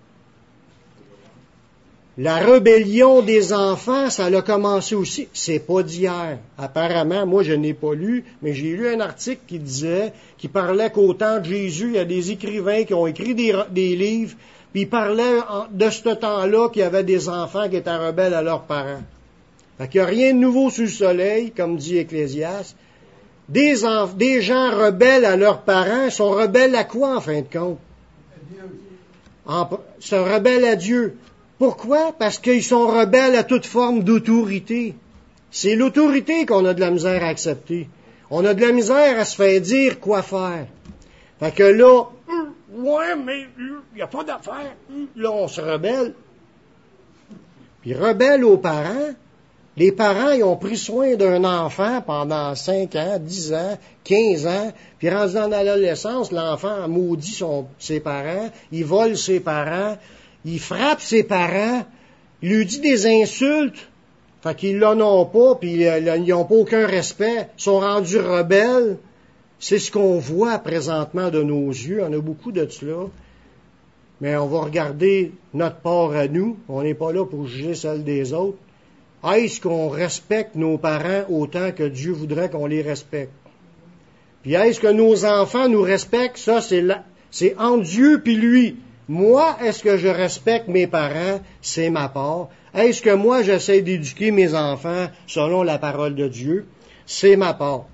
La rébellion des enfants, ça a commencé aussi. C'est pas d'hier. Apparemment, moi je n'ai pas lu, mais j'ai lu un article qui parlait qu'au temps de Jésus, il y a des écrivains qui ont écrit des livres, puis ils parlaient de ce temps-là qu'il y avait des enfants qui étaient rebelles à leurs parents. Fait qu'il n'y a rien de nouveau sous le soleil, comme dit Ecclésiaste. Des gens rebelles à leurs parents sont rebelles à quoi, en fin de compte? Se rebellent à Dieu. Pourquoi? Parce qu'ils sont rebelles à toute forme d'autorité. C'est l'autorité qu'on a de la misère à accepter. On a de la misère à se faire dire quoi faire. Fait que là, ouais, mais il n'y a pas d'affaire. Là, on se rebelle. Puis rebelle aux parents. Les parents, ils ont pris soin d'un enfant pendant 5 ans, 10 ans, 15 ans, puis rendu dans l'adolescence, l'enfant maudit ses parents, il vole ses parents, il frappe ses parents, il lui dit des insultes, fait qu'ils l'honorent pas, puis ils n'ont pas aucun respect, ils sont rendus rebelles. C'est ce qu'on voit présentement de nos yeux, on a beaucoup de cela. Mais on va regarder notre part à nous, on n'est pas là pour juger celle des autres. Est-ce qu'on respecte nos parents autant que Dieu voudrait qu'on les respecte? Puis est-ce que nos enfants nous respectent? Ça, c'est entre Dieu puis lui. Moi, est-ce que je respecte mes parents? C'est ma part. Est-ce que moi, j'essaie d'éduquer mes enfants selon la parole de Dieu? C'est ma part.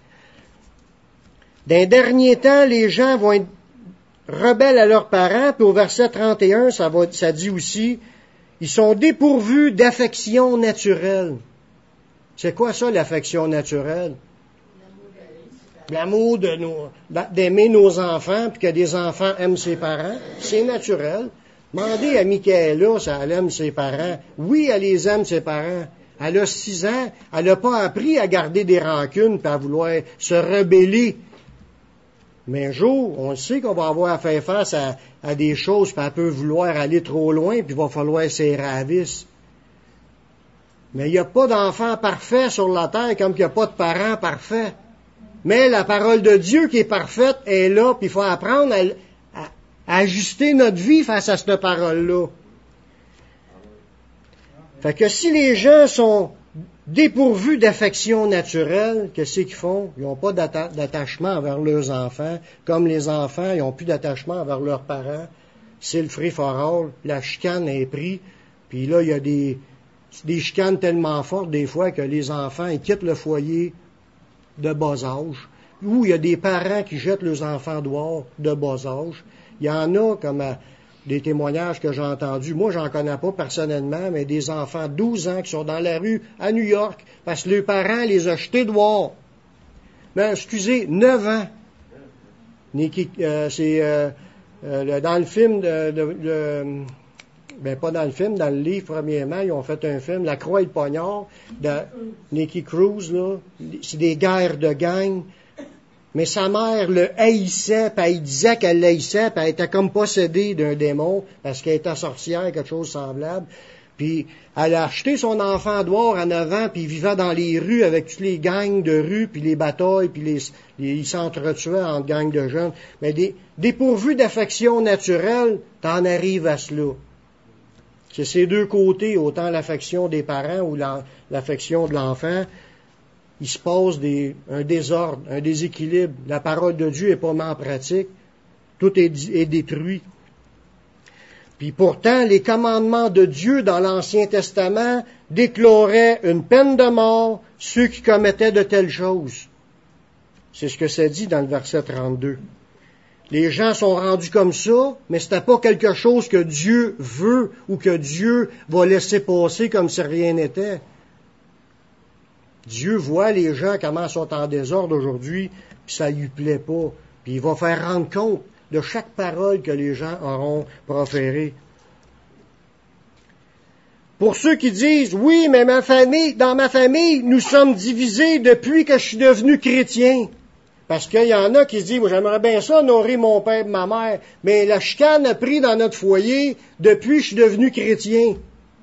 Dans les derniers temps, les gens vont être rebelles à leurs parents, puis au verset 31, ça dit aussi, ils sont dépourvus d'affection naturelle. C'est quoi ça, l'affection naturelle? L'amour d'aimer nos enfants, puis que des enfants aiment ses parents. C'est naturel. Demandez à Michaela si elle aime ses parents. Oui, elle les aime, ses parents. Elle a 6 ans. Elle n'a pas appris à garder des rancunes, puis à vouloir se rebeller. Mais un jour, on sait qu'on va avoir à faire face à des choses, puis elle peut vouloir aller trop loin, puis il va falloir serrer à la vis. Mais il n'y a pas d'enfant parfait sur la terre, comme il n'y a pas de parents parfaits. Mais la parole de Dieu qui est parfaite est là, puis il faut apprendre à ajuster notre vie face à cette parole-là. Fait que si les gens sont dépourvus d'affection naturelle, qu'est-ce qu'ils font? Ils n'ont pas d'attachement envers leurs enfants, comme les enfants, ils n'ont plus d'attachement envers leurs parents. C'est le free-for-all, la chicane est prise, puis là, il y a des chicanes tellement fortes des fois que les enfants, ils quittent le foyer de bas âge, ou il y a des parents qui jettent leurs enfants dehors de bas âge. Il y en a, comme des témoignages que j'ai entendus. Moi, j'en connais pas personnellement, mais des enfants de 12 ans qui sont dans la rue à New York parce que leurs parents les ont jetés dehors. Mais, 9 ans. C'est dans le film pas dans le film, dans le livre, premièrement, ils ont fait un film, La Croix et le Poignard, de Nicky Cruz, là. C'est des guerres de gang. Mais sa mère le haïssait, puis elle disait qu'elle l'haïssait, puis elle était comme possédée d'un démon, parce qu'elle était sorcière, quelque chose de semblable. Puis elle a acheté son enfant dehors à 9 ans, puis il vivait dans les rues avec toutes les gangs de rue, puis les batailles, puis ils s'entretuaient en gangs de jeunes. Mais dépourvus d'affection naturelle, t'en arrives à cela. C'est ces deux côtés, autant l'affection des parents ou l'affection de l'enfant. Il se passe un désordre, un déséquilibre. La parole de Dieu est pas mis en pratique. Tout est détruit. Puis pourtant, les commandements de Dieu dans l'Ancien Testament déclaraient une peine de mort ceux qui commettaient de telles choses. C'est ce que ça dit dans le verset 32. Les gens sont rendus comme ça, mais c'était pas quelque chose que Dieu veut ou que Dieu va laisser passer comme si rien n'était. Dieu voit les gens comment ils sont en désordre aujourd'hui, puis ça lui plaît pas. Puis il va faire rendre compte de chaque parole que les gens auront proférée. Pour ceux qui disent, oui, mais dans ma famille, nous sommes divisés depuis que je suis devenu chrétien. Parce qu'il y en a qui se disent, j'aimerais bien ça, honorer mon père et ma mère, mais la chicane a pris dans notre foyer depuis que je suis devenu chrétien.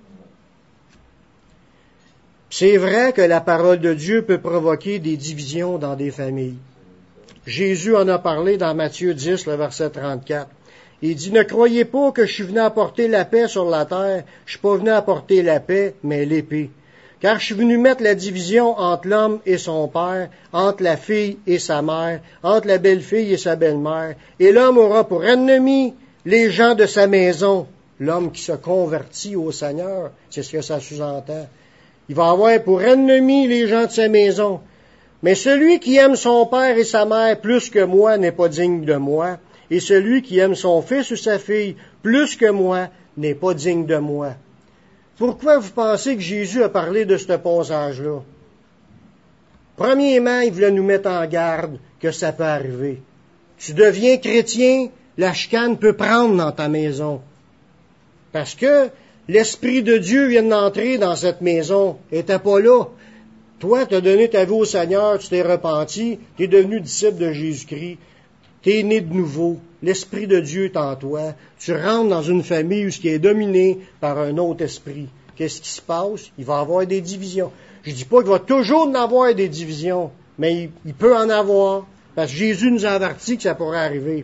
C'est vrai que la parole de Dieu peut provoquer des divisions dans des familles. Jésus en a parlé dans Matthieu 10, le verset 34. Il dit, ne croyez pas que je suis venu apporter la paix sur la terre. Je suis pas venu apporter la paix, mais l'épée. Car je suis venu mettre la division entre l'homme et son père, entre la fille et sa mère, entre la belle-fille et sa belle-mère. Et l'homme aura pour ennemi les gens de sa maison. L'homme qui se convertit au Seigneur, c'est ce que ça sous-entend. Il va avoir pour ennemi les gens de sa maison. Mais celui qui aime son père et sa mère plus que moi n'est pas digne de moi. et celui qui aime son fils ou sa fille plus que moi n'est pas digne de moi. Pourquoi vous pensez que Jésus a parlé de ce passage-là? Premièrement, il voulait nous mettre en garde que ça peut arriver. Tu deviens chrétien, la chicane peut prendre dans ta maison. Parce que l'Esprit de Dieu vient d'entrer dans cette maison. Il n'était pas là. Toi, tu as donné ta vie au Seigneur, tu t'es repenti, tu es devenu disciple de Jésus-Christ, tu es né de nouveau. L'Esprit de Dieu est en toi. Tu rentres dans une famille où ce qui est dominé par un autre esprit. Qu'est-ce qui se passe? Il va y avoir des divisions. Je dis pas qu'il va toujours en avoir des divisions, mais il peut en avoir. Parce que Jésus nous a averti que ça pourrait arriver.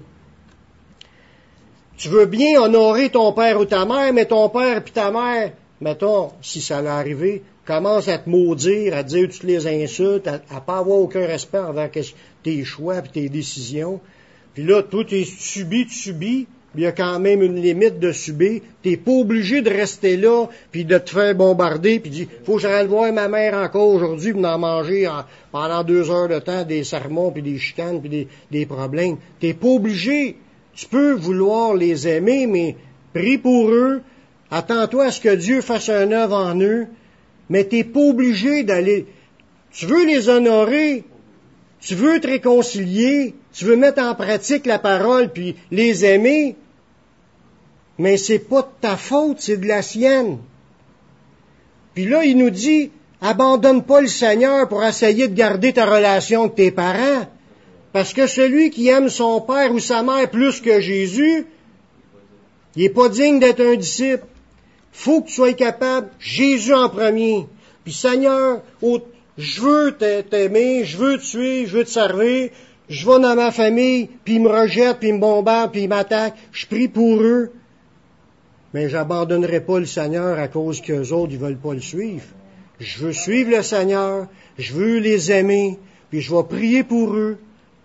Tu veux bien honorer ton père ou ta mère, mais ton père et ta mère, mettons, si ça allait arriver, commence à te maudire, à te dire toutes les insultes, à pas avoir aucun respect envers tes choix et tes décisions. Puis là, toi, tu subis, il y a quand même une limite de subir. T'es pas obligé de rester là, puis de te faire bombarder, puis dire, faut que j'aille voir ma mère encore aujourd'hui, puis d'en manger pendant 2 heures de temps des sermons, puis des chicanes, puis des problèmes. T'es pas obligé. Tu peux vouloir les aimer, mais prie pour eux, attends-toi à ce que Dieu fasse un œuvre en eux, mais t'es pas obligé d'aller. Tu veux les honorer, tu veux te réconcilier, tu veux mettre en pratique la parole, puis les aimer, mais c'est pas de ta faute, c'est de la sienne. Puis là, il nous dit, abandonne pas le Seigneur pour essayer de garder ta relation avec tes parents. Parce que celui qui aime son père ou sa mère plus que Jésus, il n'est pas digne d'être un disciple. Faut que tu sois capable, Jésus en premier. Puis Seigneur, je veux t'aimer, je veux te suivre, je veux te servir, je vais dans ma famille, puis ils me rejettent, puis ils me bombardent, puis ils m'attaquent. Je prie pour eux. Mais j'abandonnerai pas le Seigneur à cause qu'eux autres, ils veulent pas le suivre. Je veux suivre le Seigneur, je veux les aimer, puis je vais prier pour eux.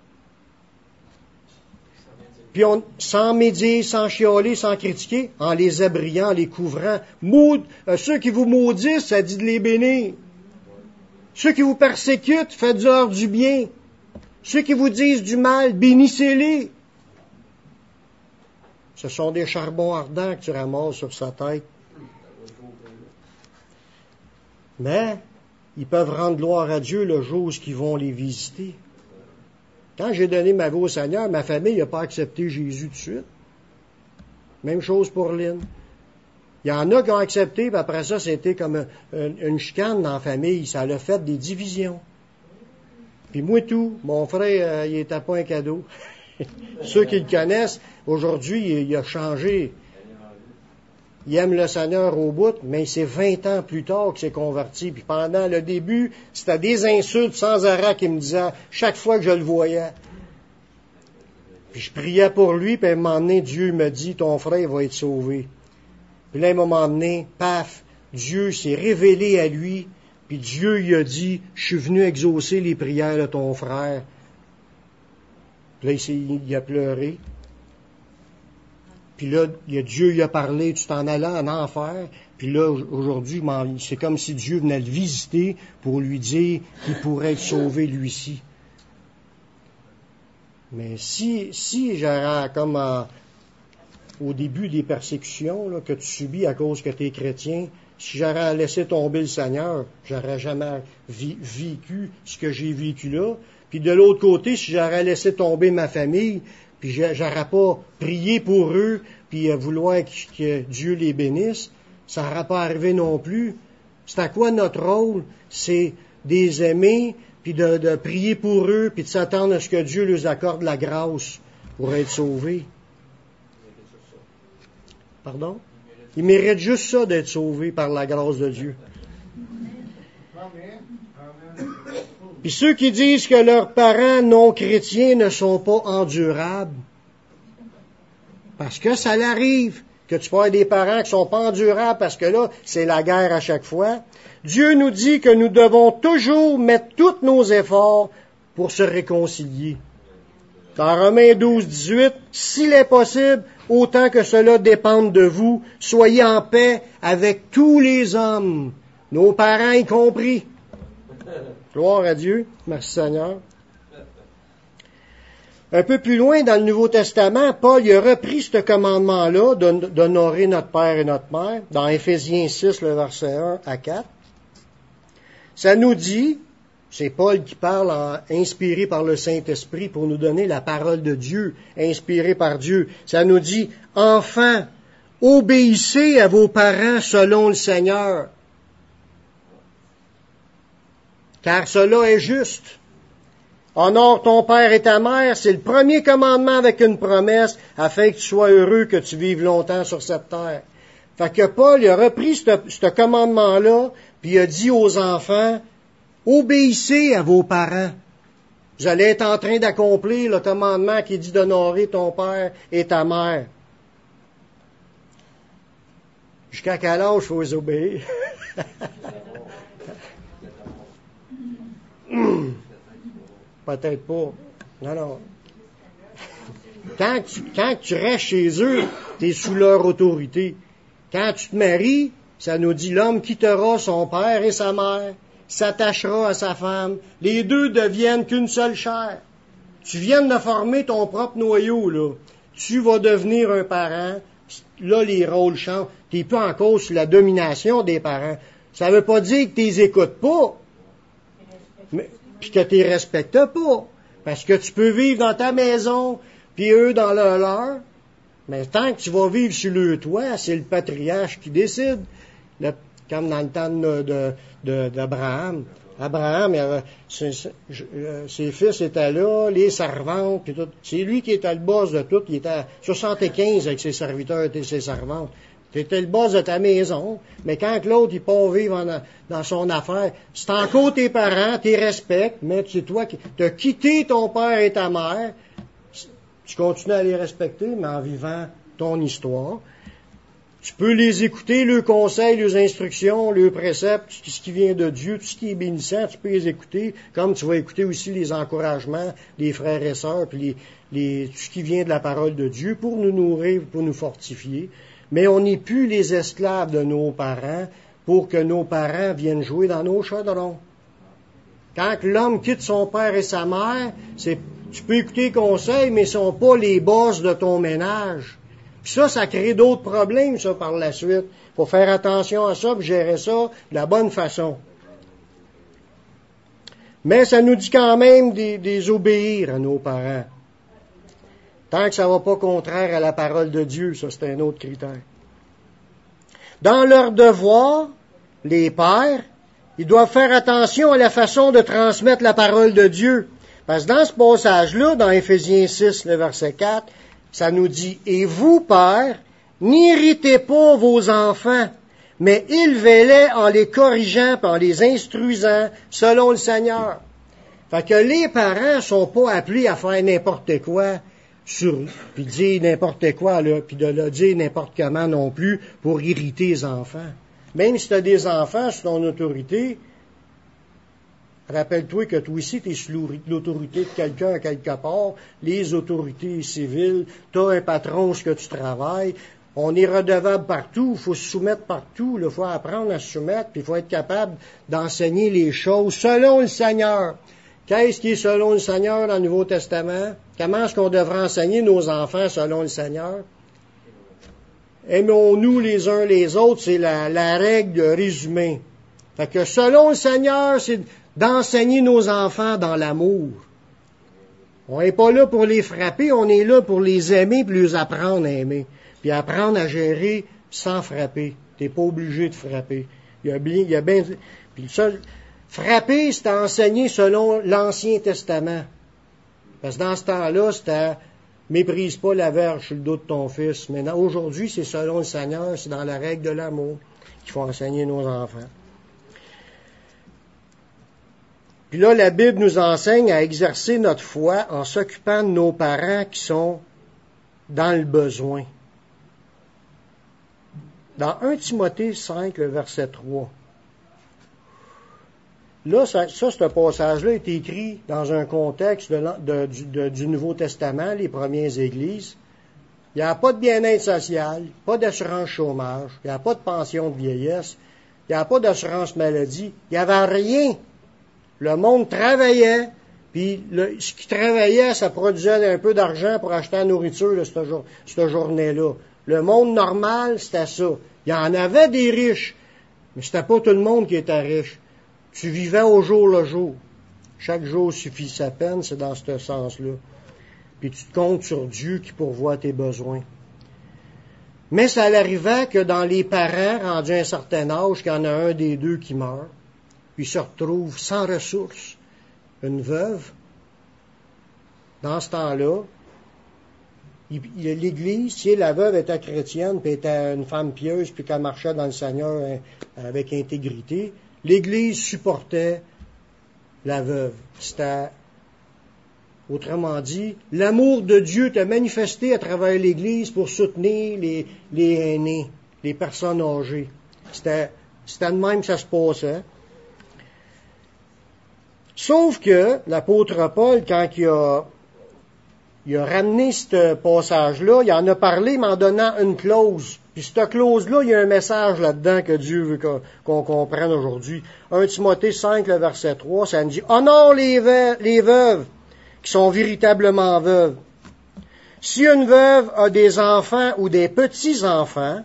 Puis sans médire, sans chialer, sans critiquer, en les abriant, en les couvrant. Ceux qui vous maudissent, ça dit de les bénir. Ceux qui vous persécutent, faites-leur du bien. Ceux qui vous disent du mal, bénissez-les. Ce sont des charbons ardents que tu ramasses sur sa tête. Mais ils peuvent rendre gloire à Dieu le jour où ils vont les visiter. Quand j'ai donné ma vie au Seigneur, ma famille n'a pas accepté Jésus tout de suite. Même chose pour Lynn. Il y en a qui ont accepté, puis après ça, c'était comme une chicane dans la famille. Ça a fait des divisions. Puis moi tout, mon frère, il n'était pas un cadeau. Ceux qui le connaissent, aujourd'hui, il a changé. Il aime le Seigneur au bout, mais c'est 20 ans plus tard qu'il s'est converti. Puis pendant le début, c'était des insultes sans arrêt qu'il me disait chaque fois que je le voyais. Puis je priais pour lui, puis à un moment donné, Dieu me dit, ton frère va être sauvé. Puis là, à un moment donné, paf, Dieu s'est révélé à lui, puis Dieu lui a dit, je suis venu exaucer les prières de ton frère. Puis là, il a pleuré. Puis là, Dieu lui a parlé, tu t'en allais en enfer. Puis là, aujourd'hui, c'est comme si Dieu venait le visiter pour lui dire qu'il pourrait être sauvé lui-ci. Mais si j'aurais comme au début des persécutions là, que tu subis à cause que tu es chrétien, si j'aurais laissé tomber le Seigneur, j'aurais jamais vécu ce que j'ai vécu là. Puis de l'autre côté, si j'aurais laissé tomber ma famille, puis j'aurais pas prié pour eux, puis vouloir que Dieu les bénisse, ça n'aurait pas arrivé non plus. C'est à quoi notre rôle? C'est de les aimer, puis de prier pour eux, puis de s'attendre à ce que Dieu leur accorde la grâce pour être sauvés. Pardon? Ils méritent juste ça d'être sauvés par la grâce de Dieu. Puis ceux qui disent que leurs parents non chrétiens ne sont pas endurables, parce que ça l'arrive, que tu peux avoir des parents qui sont pas endurables, parce que là, c'est la guerre à chaque fois. Dieu nous dit que nous devons toujours mettre tous nos efforts pour se réconcilier. Dans Romains 12, 18, s'il est possible, autant que cela dépende de vous, soyez en paix avec tous les hommes, nos parents y compris. Gloire à Dieu. Merci Seigneur. Un peu plus loin dans le Nouveau Testament, Paul il a repris ce commandement-là d'honorer notre père et notre mère, dans Éphésiens 6, le verset 1 à 4. Ça nous dit, c'est Paul qui parle inspiré par le Saint-Esprit pour nous donner la parole de Dieu, inspirée par Dieu. Ça nous dit, enfants, obéissez à vos parents selon le Seigneur, car cela est juste. Honore ton père et ta mère, c'est le premier commandement avec une promesse, afin que tu sois heureux, que tu vives longtemps sur cette terre. Fait que Paul il a repris ce commandement-là, puis il a dit aux enfants, obéissez à vos parents. Vous allez être en train d'accomplir le commandement qui dit d'honorer ton père et ta mère. Jusqu'à quel âge il faut les obéir? Peut-être pas. Non. Quand tu restes chez eux, tu es sous leur autorité. Quand tu te maries, ça nous dit l'homme quittera son père et sa mère, s'attachera à sa femme. Les deux deviennent qu'une seule chair. Tu viens de former ton propre noyau, là. Tu vas devenir un parent. Là, les rôles changent. Tu n'es pas encore sous la domination des parents. Ça ne veut pas dire que tu les écoutes pas. Puis que tu les respectes pas. Parce que tu peux vivre dans ta maison, puis eux dans leur. Mais tant que tu vas vivre sur le toit, c'est le patriarche qui décide. Comme dans le temps d'Abraham. Abraham, ses fils étaient là, les servantes, puis tout. C'est lui qui était le boss de tout. Il était à 75 avec ses serviteurs et ses servantes. Tu étais le boss de ta maison, mais quand l'autre, il part vivre dans son affaire, c'est encore tes parents, tu les respectes, mais c'est toi qui as quitté ton père et ta mère, tu continues à les respecter, mais en vivant ton histoire. Tu peux les écouter, leurs conseils, leurs instructions, leurs préceptes, tout ce qui vient de Dieu, tout ce qui est bénissant, tu peux les écouter, comme tu vas écouter aussi les encouragements des frères et sœurs, puis tout ce qui vient de la parole de Dieu pour nous nourrir, pour nous fortifier. Mais on n'est plus les esclaves de nos parents pour que nos parents viennent jouer dans nos chaudrons. Quand l'homme quitte son père et sa mère, tu peux écouter les conseils, mais ils ne sont pas les boss de ton ménage. Puis ça crée d'autres problèmes, ça, par la suite. Il faut faire attention à ça, puis gérer ça de la bonne façon. Mais ça nous dit quand même des obéir à nos parents. Tant que ça ne va pas contraire à la parole de Dieu, ça c'est un autre critère. Dans leur devoir, les pères, ils doivent faire attention à la façon de transmettre la parole de Dieu. Parce que dans ce passage-là, dans Éphésiens 6, le verset 4, ça nous dit, « Et vous, pères, n'irritez pas vos enfants, mais élevez-les en les corrigeant et en les instruisant selon le Seigneur. » Fait que les parents sont pas appelés à faire n'importe quoi, puis dire n'importe quoi, là, puis de le dire n'importe comment non plus pour irriter les enfants. Même si tu as des enfants sous ton autorité, rappelle-toi que toi aussi, tu es sous l'autorité de quelqu'un à quelque part, les autorités civiles, tu as un patron ce que tu travailles, on est redevable partout, il faut se soumettre partout, il faut apprendre à se soumettre, puis il faut être capable d'enseigner les choses selon le Seigneur. Qu'est-ce qui est selon le Seigneur dans le Nouveau Testament? Comment est-ce qu'on devrait enseigner nos enfants selon le Seigneur? Aimons-nous les uns les autres, c'est la règle résumée. Fait que selon le Seigneur, c'est d'enseigner nos enfants dans l'amour. On n'est pas là pour les frapper, on est là pour les aimer puis les apprendre à aimer. Puis apprendre à gérer sans frapper. T'es pas obligé de frapper. Il y a bien, puis ça, frapper, c'est enseigner selon l'Ancien Testament. Parce que dans ce temps-là, c'était méprise pas la verge sur le dos de ton fils. Mais aujourd'hui, c'est selon le Seigneur, c'est dans la règle de l'amour qu'il faut enseigner nos enfants. Puis là, la Bible nous enseigne à exercer notre foi en s'occupant de nos parents qui sont dans le besoin. Dans 1 Timothée 5, le verset 3. Là, ce passage-là est écrit dans un contexte du Nouveau Testament, les premières églises. Il n'y a pas de bien-être social, pas d'assurance chômage, il n'y a pas de pension de vieillesse, il n'y a pas d'assurance maladie, il n'y avait rien. Le monde travaillait, puis Puis ce qui travaillait, ça produisait un peu d'argent pour acheter la nourriture là, cette journée-là. Le monde normal, c'était ça. Il y en avait des riches, mais c'était pas tout le monde qui était riche. Tu vivais au jour le jour. Chaque jour suffit sa peine, c'est dans ce sens-là. Puis tu te comptes sur Dieu qui pourvoit tes besoins. Mais ça arrivait que dans les parents, rendus à un certain âge, qu'il y en a un des deux qui meurt, puis se retrouve sans ressources, une veuve. Dans ce temps-là, l'Église, si la veuve était chrétienne, puis était une femme pieuse, puis qu'elle marchait dans le Seigneur avec intégrité, l'Église supportait la veuve. C'était, autrement dit, l'amour de Dieu était manifesté à travers l'Église pour soutenir les aînés, les personnes âgées. C'était de même que ça se passait. Sauf que l'apôtre Paul, quand il a ramené ce passage-là, il en a parlé, mais en donnant une clause. Puis cette clause-là, il y a un message là-dedans que Dieu veut qu'on comprenne aujourd'hui. 1 Timothée 5, le verset 3, ça nous dit « Honore les veuves qui sont véritablement veuves. Si une veuve a des enfants ou des petits-enfants,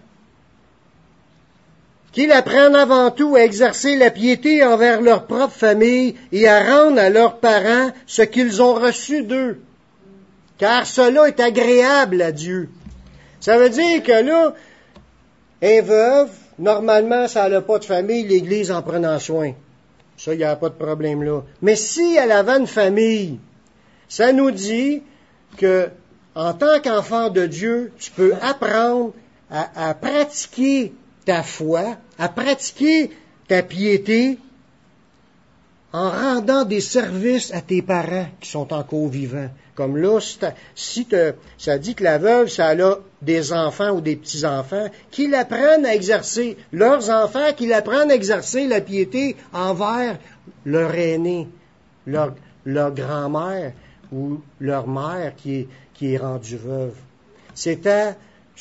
qu'ils apprennent avant tout à exercer la piété envers leur propre famille et à rendre à leurs parents ce qu'ils ont reçu d'eux. Car cela est agréable à Dieu. » Ça veut dire que là, un veuve, normalement, ça n'a pas de famille, l'Église en prenant soin. Ça, il n'y a pas de problème là. Mais si elle avait une famille, ça nous dit que, en tant qu'enfant de Dieu, tu peux apprendre à pratiquer ta foi, à pratiquer ta piété, en rendant des services à tes parents qui sont encore vivants. Comme là, ça dit que la veuve, ça a des enfants ou des petits-enfants, qu'ils apprennent à exercer, leurs enfants, qu'ils apprennent à exercer la piété envers leur aîné, leur grand-mère ou leur mère qui est rendue veuve. C'était,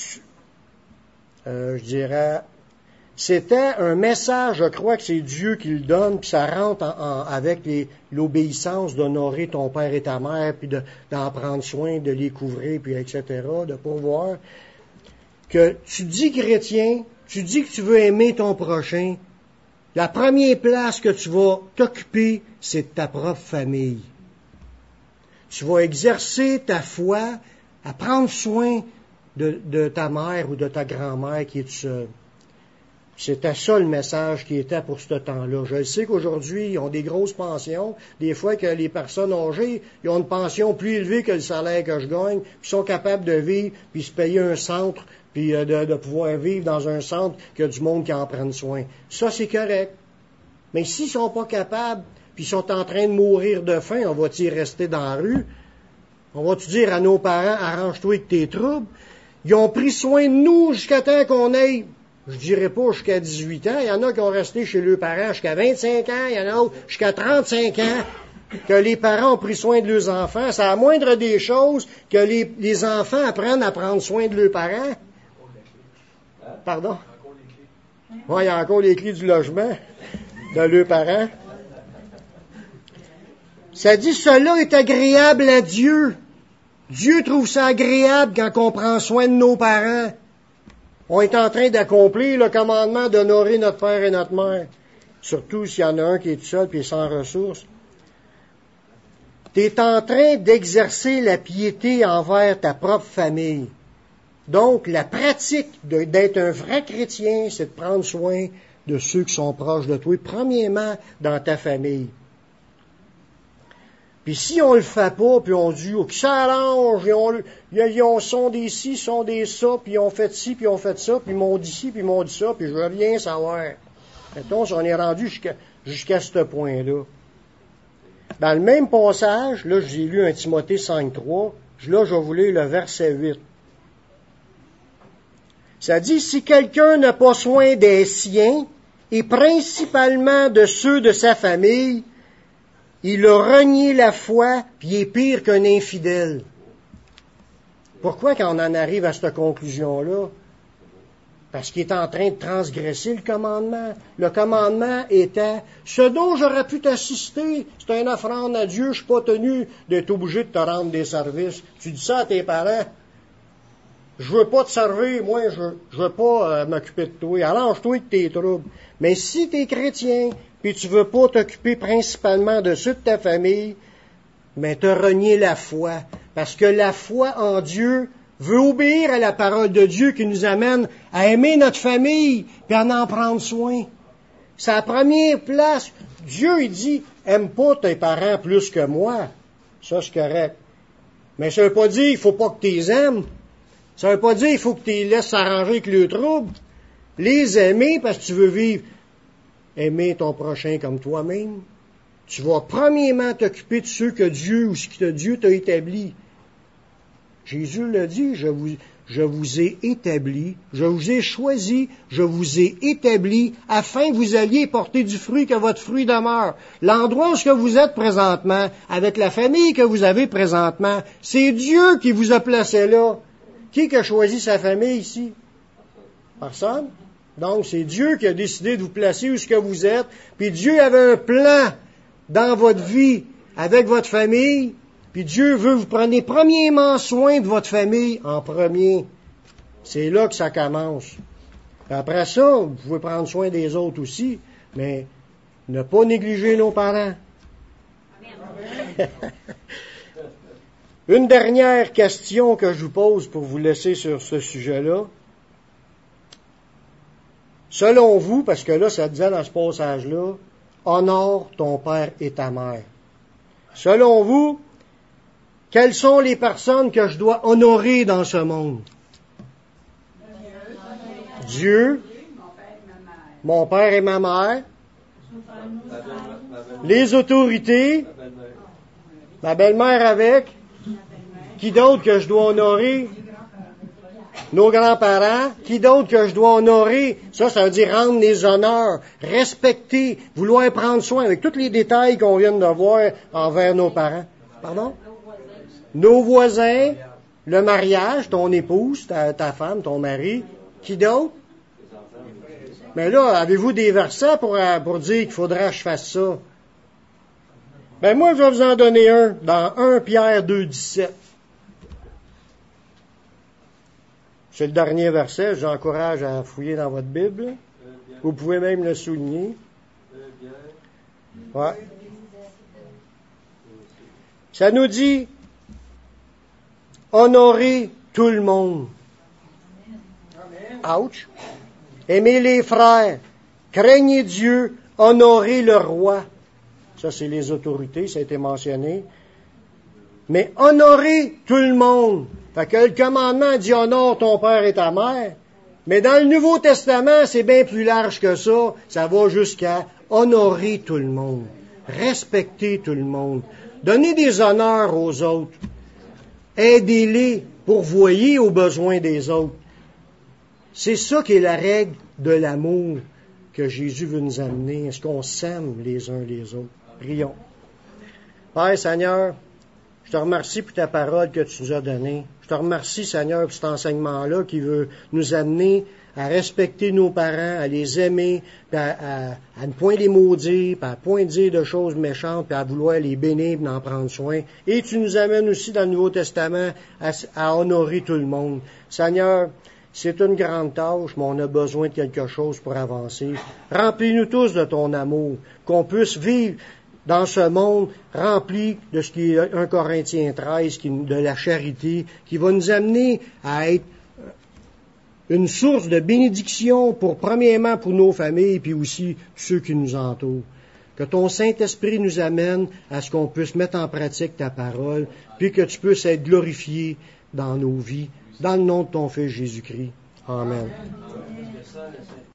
c'était un message, je crois que c'est Dieu qui le donne, puis ça rentre avec l'obéissance d'honorer ton père et ta mère, puis d'en prendre soin, de les couvrir, puis etc., de pourvoir. Que tu dis chrétien, tu dis que tu veux aimer ton prochain, la première place que tu vas t'occuper, c'est de ta propre famille. Tu vas exercer ta foi à prendre soin de ta mère ou de ta grand-mère qui est seule. C'était ça le message qui était pour ce temps-là. Je sais qu'aujourd'hui, ils ont des grosses pensions. Des fois que les personnes âgées, ils ont une pension plus élevée que le salaire que je gagne, puis sont capables de vivre, puis se payer un centre, puis de pouvoir vivre dans un centre qu'il y a du monde qui en prenne soin. Ça, c'est correct. Mais s'ils sont pas capables, puis ils sont en train de mourir de faim, on va-t-il rester dans la rue? On va-tu dire à nos parents, arrange-toi avec tes troubles? Ils ont pris soin de nous jusqu'à temps qu'on ait, je dirais pas jusqu'à 18 ans. Il y en a qui ont resté chez leurs parents jusqu'à 25 ans. Il y en a d'autres jusqu'à 35 ans. Que les parents ont pris soin de leurs enfants. C'est la moindre des choses que les enfants apprennent à prendre soin de leurs parents. Pardon? Oui, il y a encore les clés du logement de leurs parents. Ça dit, cela est agréable à Dieu. Dieu trouve ça agréable quand on prend soin de nos parents. On est en train d'accomplir le commandement d'honorer notre père et notre mère. Surtout s'il y en a un qui est tout seul et sans ressources. Tu es en train d'exercer la piété envers ta propre famille. Donc, la pratique d'être un vrai chrétien, c'est de prendre soin de ceux qui sont proches de toi. Premièrement, dans ta famille. Puis si on le fait pas, puis on dit, oh, qui s'arrange, ils sont des ci, sont des ça, puis ils ont fait ci, puis ils ont fait ça, puis ils m'ont dit ci, puis ils m'ont dit ça, puis je veux rien savoir. Mettons, si on est rendu jusqu'à ce point-là. Dans le même passage, là, j'ai lu 1 Timothée 5.3, là, je vais vous lire le verset 8. Ça dit, si quelqu'un n'a pas soin des siens, et principalement de ceux de sa famille, il a renié la foi, puis il est pire qu'un infidèle. Pourquoi quand on en arrive à cette conclusion-là? parce qu'il est en train de transgresser le commandement. Le commandement était, ce dont j'aurais pu t'assister, c'est une offrande à Dieu, je suis pas tenu d'être obligé de te rendre des services. Tu dis ça à tes parents, je veux pas te servir, moi, je veux pas m'occuper de toi, arrange-toi de tes troubles. Mais si tu es chrétien, puis tu veux pas t'occuper principalement de ceux de ta famille, mais t'as renié la foi, parce que la foi en Dieu veut obéir à la parole de Dieu qui nous amène à aimer notre famille puis à en prendre soin. C'est la première place. Dieu, il dit, aime pas tes parents plus que moi. Ça, c'est correct. Mais ça veut pas dire, il faut pas que tu les aimes. Ça veut pas dire, il faut que tu les laisses s'arranger avec le trouble. Les aimer parce que tu veux vivre. Aimer ton prochain comme toi-même. Tu vas premièrement t'occuper de ceux que Dieu ou ce que Dieu t'a établi. Jésus l'a dit, je vous ai établi, je vous ai choisi, je vous ai établi afin que vous alliez porter du fruit, que votre fruit demeure. L'endroit où ce que vous êtes présentement, avec la famille que vous avez présentement, c'est Dieu qui vous a placé là. Qui a choisi sa famille ici? Personne. Donc, c'est Dieu qui a décidé de vous placer où ce que vous êtes. Puis Dieu avait un plan dans votre vie avec votre famille. Puis Dieu veut que vous preniez premièrement soin de votre famille en premier. C'est là que ça commence. Puis après ça, vous pouvez prendre soin des autres aussi, mais ne pas négliger nos parents. Amen. Une dernière question que je vous pose pour vous laisser sur ce sujet-là. Selon vous, parce que là, ça disait dans ce passage-là, honore ton père et ta mère. Selon vous, quelles sont les personnes que je dois honorer dans ce monde? Dieu, mon père et ma mère, les autorités, ma belle-mère avec, qui d'autre que je dois honorer? Nos grands-parents, qui d'autre que je dois honorer? Ça veut dire rendre les honneurs, respecter, vouloir prendre soin, avec tous les détails qu'on vient de voir envers nos parents. Pardon? Nos voisins, le mariage, ton épouse, ta femme, ton mari, qui d'autre? Mais là, avez-vous des versets pour dire qu'il faudra que je fasse ça? Ben moi, je vais vous en donner un, dans 1 Pierre 2, 17. C'est le dernier verset, je vous encourage à fouiller dans votre Bible. Vous pouvez même le souligner. Ouais. Ça nous dit, honorez tout le monde. Ouch. Aimez les frères, craignez Dieu, honorez le roi. Ça, c'est les autorités, ça a été mentionné. Mais honorez tout le monde. Fait que le commandement dit honore ton père et ta mère. Mais dans le Nouveau Testament, c'est bien plus large que ça. Ça va jusqu'à honorer tout le monde. Respecter tout le monde. Donner des honneurs aux autres. Aidez-les, pourvoyer aux besoins des autres. C'est ça qui est la règle de l'amour que Jésus veut nous amener. Est-ce qu'on s'aime les uns les autres? Prions. Père Seigneur, je te remercie pour ta parole que tu nous as donnée. Je te remercie, Seigneur, pour cet enseignement-là qui veut nous amener à respecter nos parents, à les aimer, puis à ne point les maudire, puis à ne point dire de choses méchantes, puis à vouloir les bénir, puis d'en prendre soin. Et tu nous amènes aussi dans le Nouveau Testament à honorer tout le monde. Seigneur, c'est une grande tâche, mais on a besoin de quelque chose pour avancer. Remplis-nous tous de ton amour, qu'on puisse vivre dans ce monde rempli de ce qui est 1 Corinthiens 13, de la charité, qui va nous amener à être une source de bénédiction premièrement pour nos familles, puis aussi ceux qui nous entourent. Que ton Saint-Esprit nous amène à ce qu'on puisse mettre en pratique ta parole, puis que tu puisses être glorifié dans nos vies, dans le nom de ton Fils Jésus-Christ. Amen.